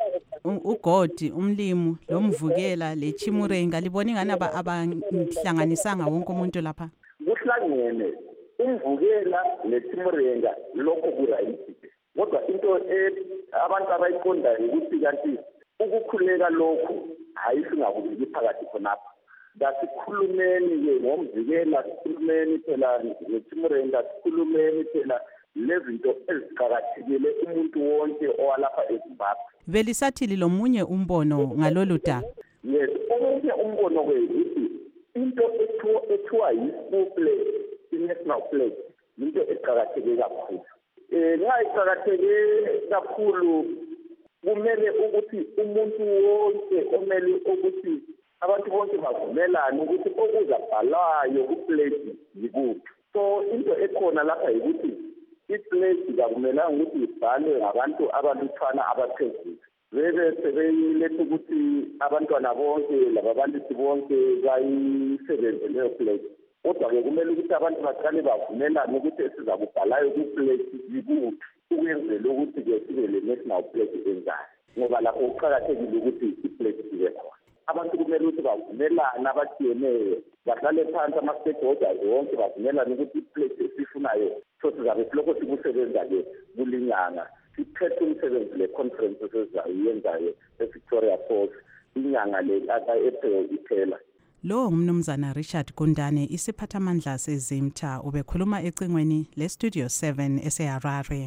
uGodi umlimu lomvukela leChimurenga libona ingane abahlanganisanga wonke umuntu lapha. Kuhlangene umvukela leChimurenga lokho kurayithi. Kodwa into abantu abayiqondayo ukuthi kanti ukukhuleka lokhu hayi singakubiki phakathi khonapha. Dasikhulumeni-ke ngomvikela, sikhulumeni phela ngeChimurenga, sikhulumeni phela lezinto eziqakathekile umuntu wonke owalapha eZimbabwe. Belisathili lomunye umbono ngalolu daba. Yes, omunye umbono ukuthi into ethiwa yi-school pledge, i-national pledge, into eqakatheke kakhulu. Nxa iqakatheke kakhulu kumele ukuthi umuntu wonke omele ukuthi abantu bonke bavumelane ukuthi okuzabhalwayo ku-pledge yikuphi. So into ekhona lapha yikuthi i-pledge kakumelanga ukuthi ibhalwe ngabantu abalutshwana abaphezulu. Bebe sebeyiletha ukuthi abantwana bonke lababalisi bonke bayisebenze leyo pledge. Kodwa-ke kumele ukuthi abantu baqale bavumelane ukuthi esizakubhalayo ku-pledge yikuphi ukwenzela ukuthi-ke sibe le-national pledge enjani. Ngoba lapho kuqakathekile ukuthi i-pledge ibe khona. Abantu kumele ukuthi bavumelane abatshiyeneyo bahlale phansi ama-stakeholders wonke bavumelane ukuthi i-pledge esifunayo so sizabe silokho sikusebenza-ke kulinyanga. Siphethe umsebenzi le-conference esizayenzayo eVictoria Falls inyanga le aka-April iphela. Lo ngumnumzana Richard Gundane isiphathamandla sezimta ubekhuluma ecingweni leStudio 7 eseHarare.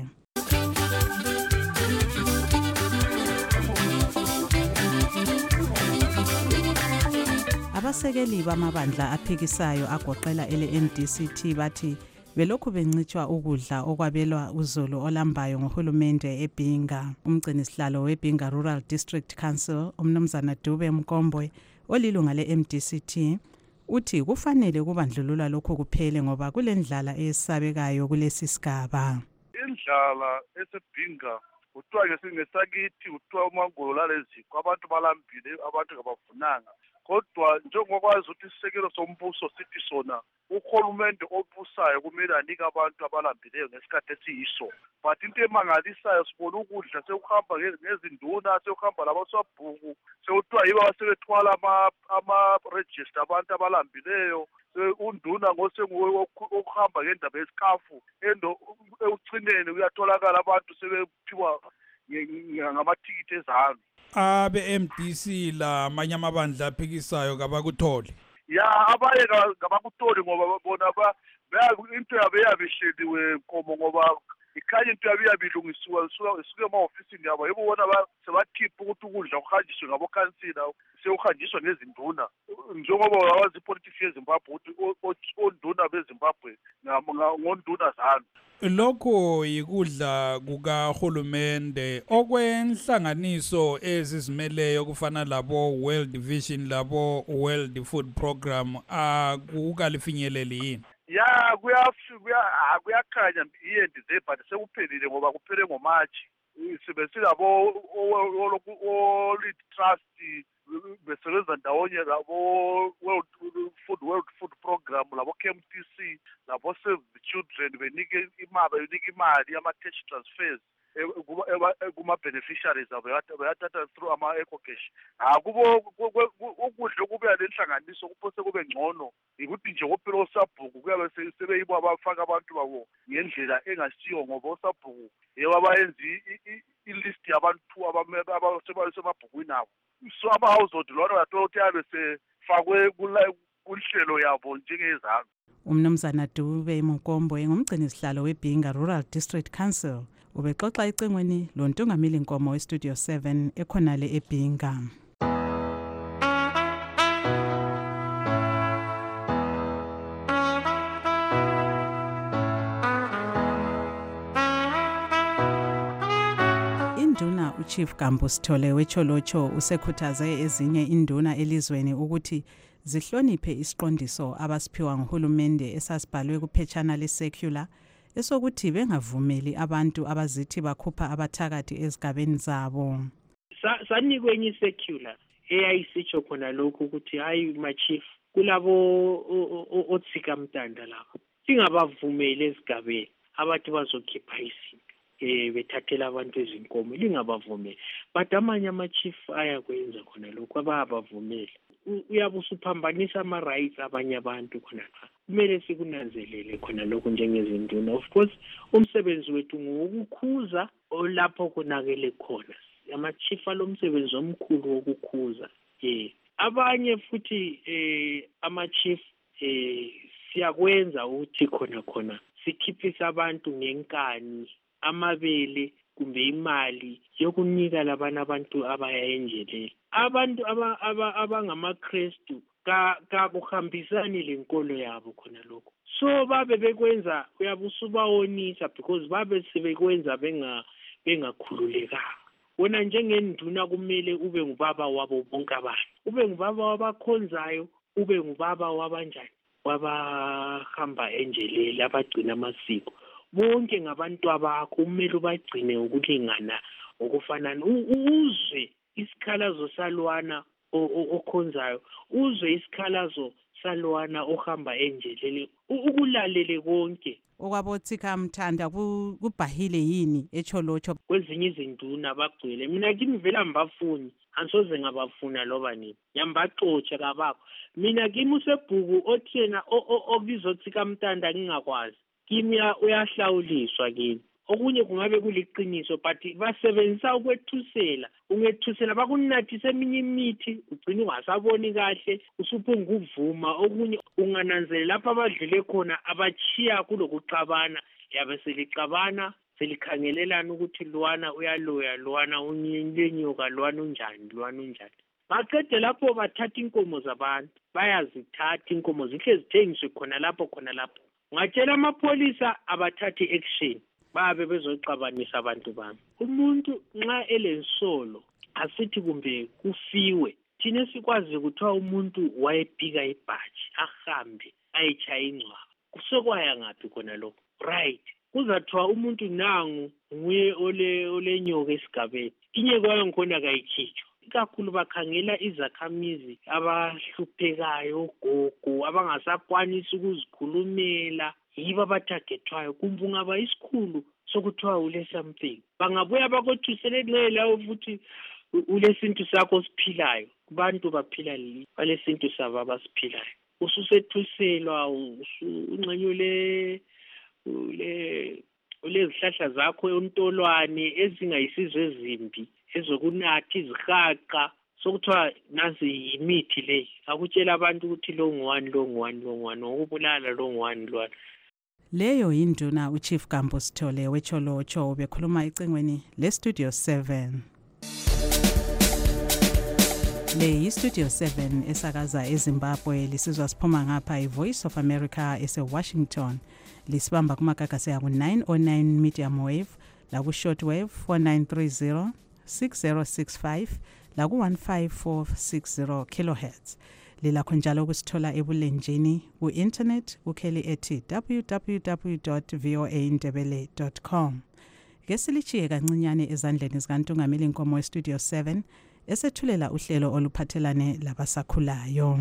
Abasekeli bamabandla aphikisayo agoqela ele-NDCT bathi belokhu bencitshwa ukudla okwabelwa uzulu olambayo ngohulumende eBhinga. Umgcinisihlalo weBhinga Rural District Council umnumzana Dube Mkombwe olilunga le-MDCT uthi kufanele kubandlululwa lokhu kuphele ngoba kulendlala esabekayo kulesi sigaba. Indlala eseBhinga kuthiwa ngesakithi kuthiwa umangolo laleziko abantu balambile abantu ngabavunanga. Kodwa njengokwazi ukuthi isisekelo sombuso sithi sona uhulumende obusayo kumele anike abantu abalambileyo ngesikhathi esiyiso. But into emangalisayo sibona ukudla sekuhamba ngezinduna sekuhamba labaswabhuku sekuthiwa yibo abasebethwala ama-register abantu abalambileyo. Unduna ngosenguwe okuhamba ngendaba yesikafu ekucineni kuyatholakala abantu sebephiwa ngamathikithi ezami. Abe-MDC la amanye amabandla aphikisayo kabakutholi. Ya abanye kabakutholi ngoba bona into yabo yabehleliwe nkomo ngoba ikhanya into yabo yabilungisiwe isuke ema-ofisini yabo yebo bona sebakhipha ukuthi ukudla kuhanjiswe ngabokhansila sekuhanjiswa ngezinduna njengoba wazi ipolitiki yeZimbabwe ukuthi onduna beZimbabwe ngonduna zami. Lokho yikudla kukahulumende okwenhlanganiso ezizimeleyo kufana labo World Vision labo World Food Program akukalifinyeleli yini? Ya kuyakhanya iyendize but sekuphelile ngoba kuphele ngoMarch. Sibesilabo Lead Trust besebenza ndawonye labo World Food Program labo KMTC labo Save the Children benike imali ama-cash transfers kuma-beneficiaries abo bayathatha through ama-ecocash. Ukudla okubuya lenhlanganiso kuphose kube ngcono ukuthi nje kophela osabhuku kuyabe sebeyibo abafaka abantu babo ngendlela engasiyo ngoba osabhuku yebo abayenzi ilist yabantu abasemabhukwini abo. So ama-household lona uyathola ukuthi yabe sefakwe kunhlelo yabo njengezami. Umnumzana Dube Mkombwe ngumgcinisihlalo weBhinga Rural District Council ubexoxa ecingweni lontungameli nkomo weStudio 7 ekhonale eBhinga. Induna uChief Gambu Sithole weCholocho usekhuthaze ezinye induna elizweni ukuthi zihloniphe isiqondiso abasiphiwa nguhulumende esasibhalwe kuphetshana le-secular esokuthi bengavumeli abantu abazithi bakhupha abathakathi ezigabeni zabo. Sanikwe enye i-secular eyayisitsho khona lokhu ukuthi hayi ma-chief kulabo otsika mtanda lapho singabavumeli ezigabeni abathi bazokhipha izinto bethathela abantu izinkomo lingabavumeli. But amanye ama-chief ayakwenza khona lokhu abayabavumeli. Uyabe usuphambanisa ama-rights abanye abantu khona lapha. Kumele sikunanzelele khona lokhu njengezinduna. Of course umsebenzi wethu ngokukhuza lapho konakele khona. Ama-chief alomsebenzi omkhulu wokukhuza. Abanye futhi ama-chief siyakwenza ukuthi khona sikhiphisa abantu ngenkani amabele kumbe imali yokunika labana abantu abaya enjeleni. Abantu abangamaKristu kakuhambisani lenkolo yabo khona lokho. So babe bekwenza uyabusubawonisa because babe sebekwenza bengakhululekanga. Wona njengenduna kumele ube ngubaba wabo bonke abantu. Ube ngubaba wabakhonzayo, ube ngubaba wabanjani? Wabahamba enjeleni abagcina amasiko. Bonke ngabantu abakho kumele ubagcine ukulingana okufanana. Uzwe isikhalazo salwana okhonzayo, uzwe isikhalazo salwana ohamba enjeleni, ukulalele konke. Okwabothika mthanda kubhahile yini eCholocho? Kwezinye izinduna bagcwele. Mina kimi vela ngibafuni, ansoze ngabafuna loba nini. Yambaxotsha kabakho. Mina kimi usebhuku othena obizothika mtanda ngingakwazi. Kimi uyahlawuliswa kini. okunye kungabe kuliqiniso but basebenzisa ukwethusela ungethusela bakunathisa eminye imithi ugcina ungasaboni kahle usuphunga uvuma okunye ungananzela lapha abadlule khona abachiya kulokuxabana yabe selicabana selikhangelelana ukuthi lwana uyaloya lwana unyenyoka lwana unjani baqede lapho bathatha inkomo zabantu bayazithatha inkomo zihle zithengiswe khona lapho ungatshela amapholisa abathathe action babe bezoxabanisa abantu bami umuntu nxa elensolo asithi kumbe kufiwe thina sikwazi ukuthiwa umuntu wayepika ibhaji ahambe ayitshaya ingcwaba kusokwaya ngaphi khona lokho right kuzathiwa umuntu nangu nguye olenyoka esigabeni inyeko yayo ngikhona kayikhitshwa ikakhulu bakhangela izakhamizi abahluphekayo gogo abangasakwanisi ukuzikhulumela yibo abathagethwayo kumbe ungaba isikhulu sokuthiwa ule something bangabuya bakothusele nqela futhi ulesintu sakho osiphilayo kubantu baphila balesintu sabo abasiphilayo ususethuselwa uncenyule ulezihlahla zakho ontolwane ezingayisizo ezimbi ezokunathi izihaqa sokuthiwa nazi yimithi le akutshela abantu ukuthi lo ngwani ngokubulala lo ngwani lwana leyo yinduna uChief Gambo Sithole wecholocho bekhuluma ecingweni leStudio 7 le yiStudio 7 esakaza eZimbabwe lisizwa siphuma ngapha iVoice of America eseWashington lisibamba kumagagasi yaku 909 medium wave laku shortwave 4930 6065 laku 15460 kilohertz lilakho njalo ukusithola ebulenjini ku-internet ukheli ethi www.voaindebele.com ngesilichiye kancinyane ezandleni zikantungameli nkomo weStudio 7 esethulela uhlelo oluphathelane labasakhulayo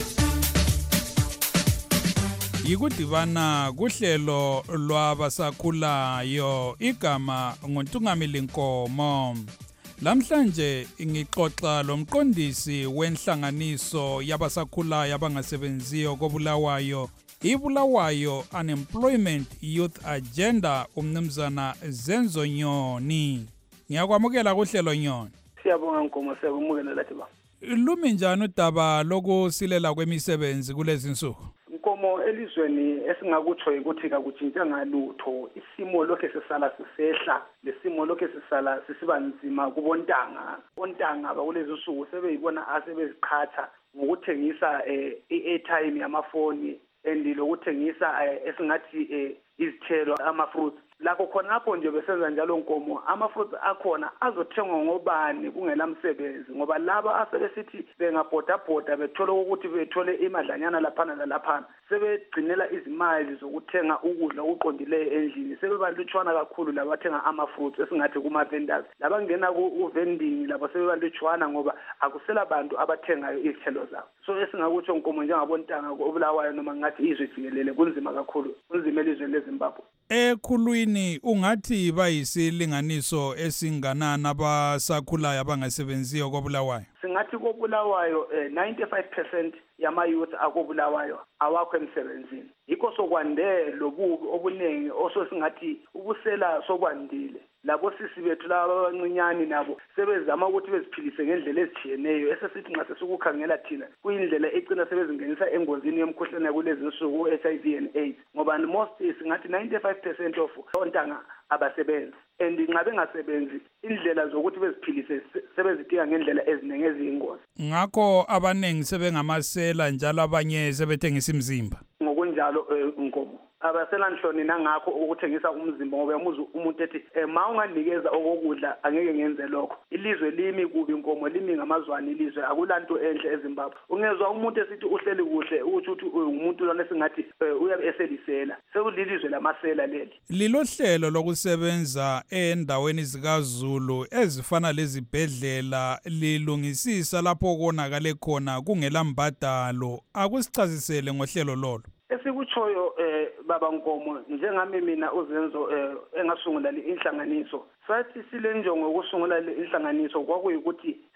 yikudibana kuhlelo lwabasakhulayo igama ngontungameli nkomo lamhlanje ngixoxa lomqondisi wenhlanganiso yabasakhulayo abangasebenziyo koBulawayo iBulawayo Unemployment Youth Agenda umnumzana Zenzo Nyoni ngiyakwamukela kuhlelo Nyoni siyabonga nkomo siyabonga lathi ba lumi njani udaba lokusilela kwemisebenzi kulezi nsuku nkomo elizweni esingakutsho ukuthi kakutshintshanga ngalutho isimo lokho sesala sisehla lesimo lokho sesala sisiba nzima kubontanga bakulezi nsuku sebeyibona asebeziqhatha ngokuthengisa i-airtime yamafoni lokuthengisa esingathi izithelo ama-fruits lakho khonapho nje besenza njalo nkomo ama-fruits akhona azothengwa ngobani kungelamsebenzi ngoba laba asebesithi bengabhodabhoda bethole ukuthi bethole imadlanyana laphana nalaphana sebegcinela izimali zokuthenga ukudla okuqondileyo endlini sebebalutshwana kakhulu labathenga ama-fruits esingathi kuma-vendors labangena ku-vending labo sebebalutshwana ngoba akusela bantu abathengayo izithelo zabo so esingakutsho nkomo njengabontanga oBulawayo noma ngathi izwe jikelele kunzima kakhulu kunzima elizweni leZimbabwe ekhulwini ungathi bayisilinganiso esinganani abasakhulayo abangasebenziyo koBulawayo singathi koBulawayo 95% yama-youth akoBulawayo awakho emsebenzini yikho sokwande lobubi obuningi ososingathi ubusela sokwandile labo sisi bethu laba abancinyane nabo sebezama ukuthi beziphilise ngendlela ezithiyeneyo esesithi nxa sesikukhangela thina kuyindlela ecina sebezingenisa engozini yomkhuhlane yakulezi nsuku HIV and AIDS ngoba most singathi 95% of ontanga abasebenzi and nxa bengasebenzi indlela zokuthi beziphilise sebezidinga ngendlela eziningi eziyingozi ngakho abaningi sebengamasela njalo abanye sebethengisa imizimba ngokunjalo nkomo abaselanhloni nangakho ukuthengisa umzimba ngoba yamuza umuntu ethi ma unganikeza okokudla angeke ngenze lokho ilizwe limi kubi nkomo limi ngamazwane ilizwe akulanto enhle eZimbabwe ungezwa umuntu esithi uhleli kuhle ukuthi umuntu lona esingathi uyabe eselisela sekulilizwe lamasela leli lilohlelo lokusebenza endaweni zikaZulu ezifana lezibhedlela lilungisisa lapho konakale khona kungela mbadalo akusichazisele ngohlelo lolo esikutshoyo baba Nkomo njengami mina uZenzo engasungula inhlanganiso sathi sile njongo yokusungula inhlanganiso kwakuyikuthi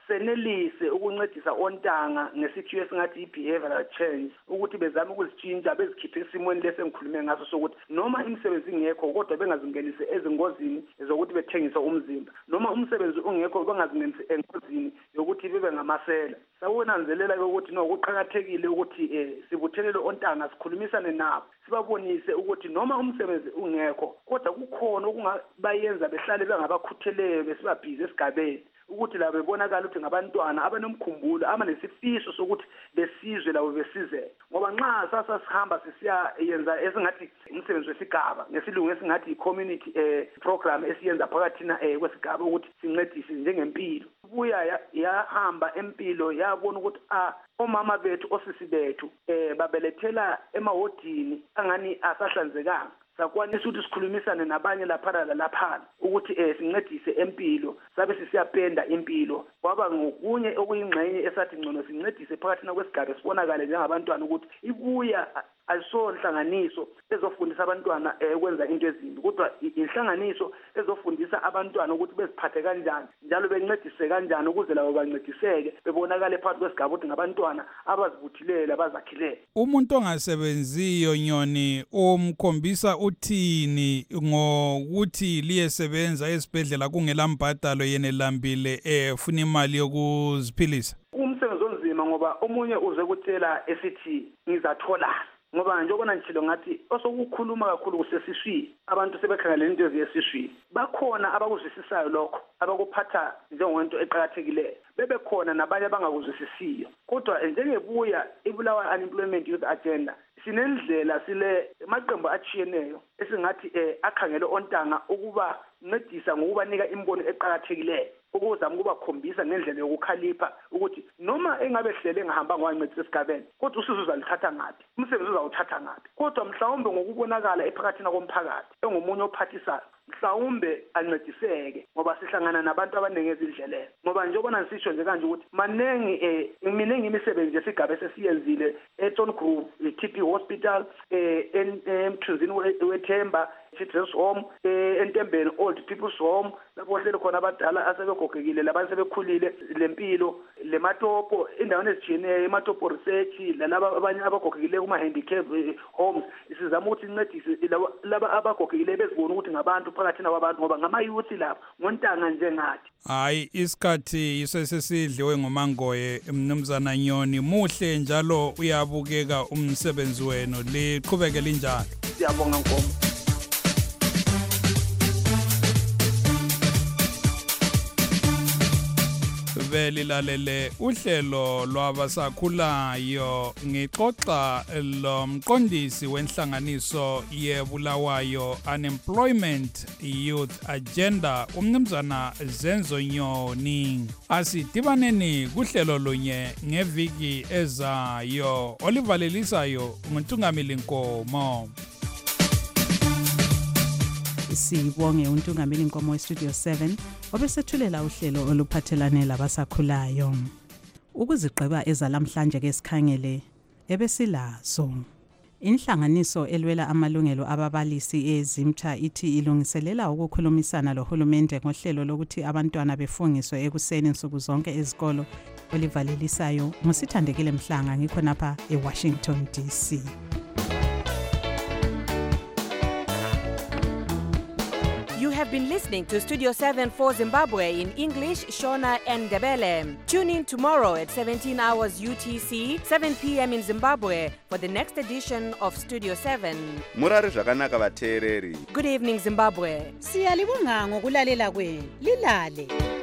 senelise ukuncedisa ontanga ngesithiyo esingathi i-behavioral change ukuthi bezame ukuzitshintsha bezikhiphe esimweni lesengikhulume ngaso sokuthi noma imisebenzi ingekho kodwa bengazingenise ezingozini zokuthi bethengise umzimba noma umsebenzi ungekho bengazingenise engozini yokuthi bebe ngamasela. Sawunanzelela ukuthi no kuqhakathekile ukuthi sibuthelele ontanga sikhulumisane nabo sibabonise ukuthi noma umsebenzi ungekho kodwa kukhona okungabayenza behlale bengabakhutheleyo besibabhizi esigabeni ukuthi la bebonakala ukuthi ngabantwana abanomkhumbulo abanesifiso sokuthi besizwe labo besizeke ngoba nxa sasa sihamba sisiya yenza esingathi umsebenzi wesigaba ngesilungu esingathi i-community program esiyenza phakathina kwesigaba ukuthi sincedise njengempilo buya yahamba empilo yabona ukuthi omama bethu osisi bethu babelethela emawodini angani asahlanzekanga sakwanisa ukuthi sikhulumisane nabanye laphana ukuthi sincedise empilo sabe sisiyapenda impilo kwaba ngokunye okuyingxenye esathi ngcono sincedise phakathina kwesigaba sibonakale njengabantwana ukuthi ibuya ayisonhlanganiso ezofundisa abantwana ukwenza into ezimbi kodwa inhlanganiso ezofundisa abantwana ukuthi beziphathe kanjani njalo bencedise kanjani ukuze labo bancediseke bebonakale phakathi kwesigaba ukuthi ngabantwana abazibuthileyo abazakhileyo. Umuntu ongasebenziyo Nyoni umkhombisa uthini ngokuthi liyesebenza esibhedlela kungela mbhadalo yenelambile efuna imali yokuziphilisa? Umsebenzi onzima ngoba omunye uze kutshela esithi ngizathola ngoba njengona ngitshilo ngathi osokukhuluma kakhulu kusesiswini abantu sebekhangela into eziyesiswini bakhona abakuzwisisayo lokho abakuphatha njengento eqhakathekileyo bebekhona nabanye abangakuzwisisiyo kodwa njengebuya ibulawa unemployment youth agenda sinendlela sile maqembu achiyeneyo esingathi akhangele ontanga ukuba ncedisa ngokubanika imbono eqhakathekileyo ukuzama ukubakhombisa ngendlela yokukhalipha ukuthi noma engabe hlele engahamba ngwancedisa esigabeni kodwa usizo uzalithatha ngaphi umsebenzi uzawuthatha ngaphi kodwa mhlawumbe ngokubonakala ephakathina komphakathi engomunye ophathisayo mhlawumbe ancediseke ngoba sihlangana nabantu abaningi ezindleleni ngoba njengobona ngisisho nje kanje ukuthi miningi imisebenzi yesigaba esiyenzile eTon Group TP Hospital emthunzini wethemba Children's Home entembeni Old People's Home lapho hlele khona abadala asebegogekile labantu sebekhulile lempilo lematopo indawo ezitshiyeneyo ematopo research lalaba abanye abagogekile kuma handicap homes sizama ukuthi incedise laba abagogekile bezibona ukuthi ngabantu phakathina kwabantu ngoba ngama-youth lapho ngontanga njengathi. Hayi isikhathi isesidliwe ngomangoye Mnumzana Nyoni muhle njalo uyabukeka umsebenzi wenu liqhubeke linjalo. Siyabonga Nkomo. Belilalele uhlelo lwabasakhulayo ngixoxa lomqondisi wenhlanganiso yebulawayo Unemployment Youth Agenda umnumzana Zenzo Nyoni. Asidibaneni kuhlelo lunye ngeviki ezayo olivalelisayo nguNtungamili Nkomo. Sibonge uNtungamili Nkomo eStudio 7 obesethulela uhlelo oluphathelane labasakhulayo. Ukuzigqiba ezalamhlanje ke sikhangele ebesilazo. Inhlanganiso elwela amalungelo ababalisi eZimta ithi ilungiselela ukukhulumisana lohulumende ngohlelo lokuthi abantwana befungiswe ekuseni nsuku zonke ezikolo olivalelisayo. Ngusithandekile Mhlanga ngikhonapha eWashington DC. You have been listening to Studio 7 for Zimbabwe in English, Shona and Ndebele. Tune in tomorrow at 17 hours UTC, 7 p.m. in Zimbabwe for the next edition of Studio 7. Murari zvakanaka vateereri. Good evening, Zimbabwe. Siyalibonga ngokulalela kwenu. Lilale.